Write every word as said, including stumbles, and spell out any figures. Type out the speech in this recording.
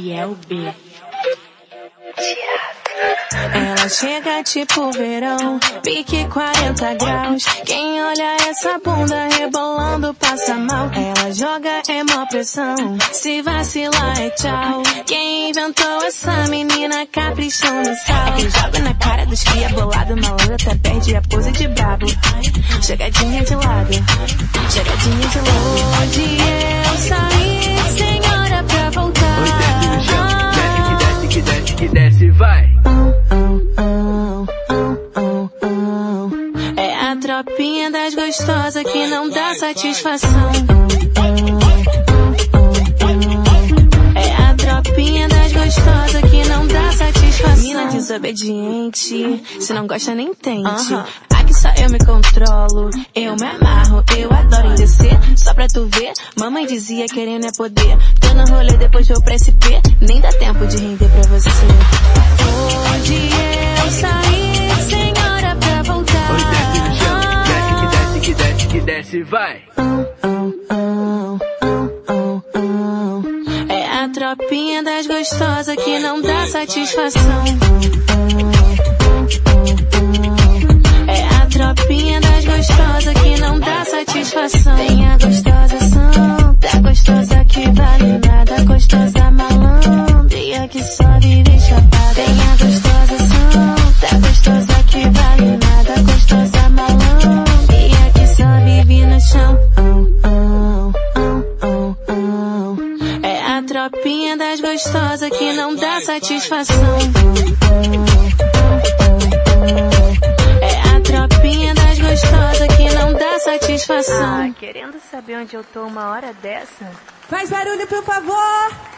Ariel B. Ela chega tipo verão, pique quarenta graus. Quem olha essa bunda rebolando passa mal. Ela joga é mó pressão, se vacilar é tchau. Quem inventou essa menina caprichou no sal. Que joga na cara dos cria bolado, malandro até perde a pose de brabo. Chegadinha de lado, chegadinha de lado. Hoje eu saí sem hora pra voltar. Oi, desce no chão, desce que desce que desce que desce, vai. É a tropinha das gostosas que não dá satisfação. É a tropinha das gostosas que não dá satisfação. Mina desobediente, se não gosta nem tente. Aqui só eu me controlo, eu me amarro, eu adoro em descer. Só pra tu ver, mamãe dizia querendo é poder. Tô no rolê, depois vou pra S P, nem dá tempo de render pra você. Hoje eu saí sem hora pra voltar. Oi, desce no chão, desce que desce que desce que desce, vai. É a tropinha das gostosas que não dá satisfação. É a tropinha das gostosas que não dá satisfação. Tem a gostosação, da gostosa que vale nada, gostosa malandra que só vive chapada. Tem a gostosação, da gostosa que vale nada, gostosa malandra que só vive no chão. É a tropinha das gostosas que não dá satisfação. É a tropinha das gostosas que não dá satisfação. Ah, querendo saber onde eu tô uma hora dessa? Faz barulho, por favor!